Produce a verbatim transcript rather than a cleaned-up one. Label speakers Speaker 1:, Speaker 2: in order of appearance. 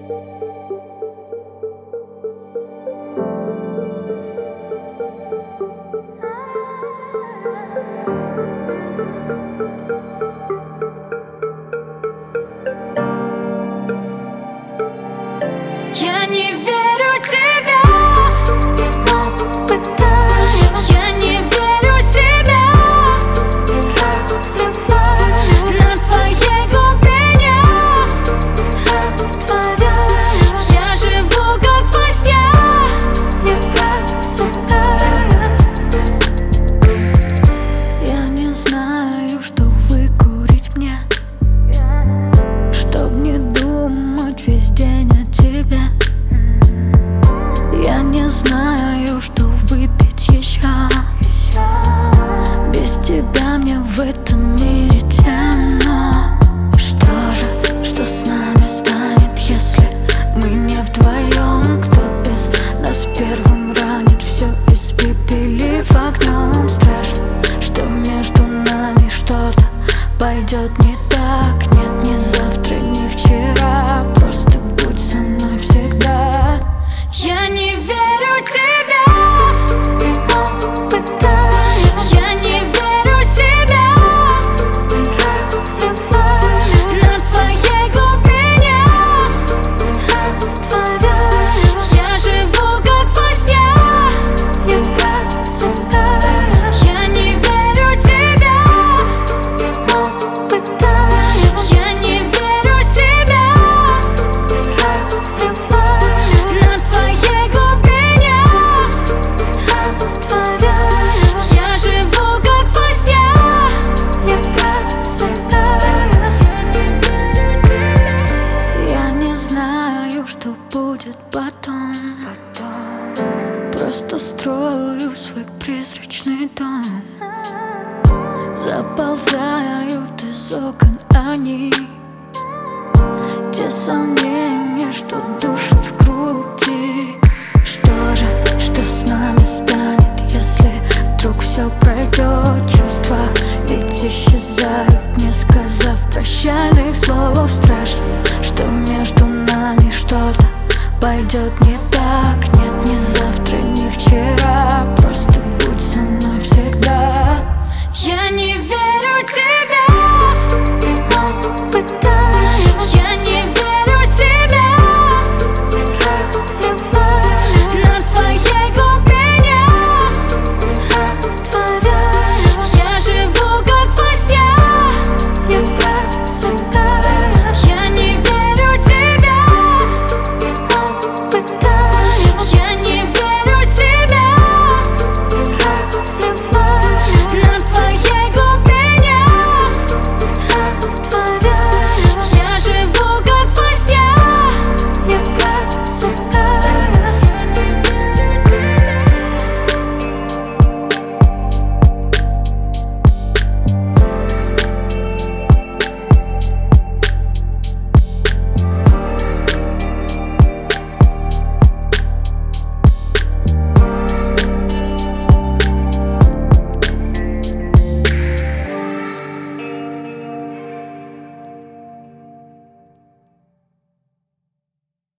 Speaker 1: Я не верю тебе, но пытаюсь. Я не верю себе, разрываюсь на твоей глубине, растворяюсь. Я живу как во сне, не просыпаюсь. Я не знаю, что выкурить мне, чтоб не думать весь день о тебе. Я не знаю, что выпить еще. Без тебя мне в этом мире темно. Что же, что с нами станет, если мы не вдвоем? Кто из нас первым ранит, все испепелив огнем? Страшно, что между нами что-то пойдет не так. Нет, ни завтра, ни вчера. Просто будь со мной всегда. Я не верю тебе, но пытаюсь. Я не верю себе, разрываюсь на твоей глубине, растворяюсь. Я живу как во сне, не просыпаюсь. Я не верю тебе, но пытаюсь. Я не верю себе, разрываюсь на твоей глубине, растворяюсь. Я живу как во сне, не просыпаюсь. Я не знаю, что будет потом. Просто строю свой призрачный дом. Заползают из окон они, те сомнения, что душат в груди.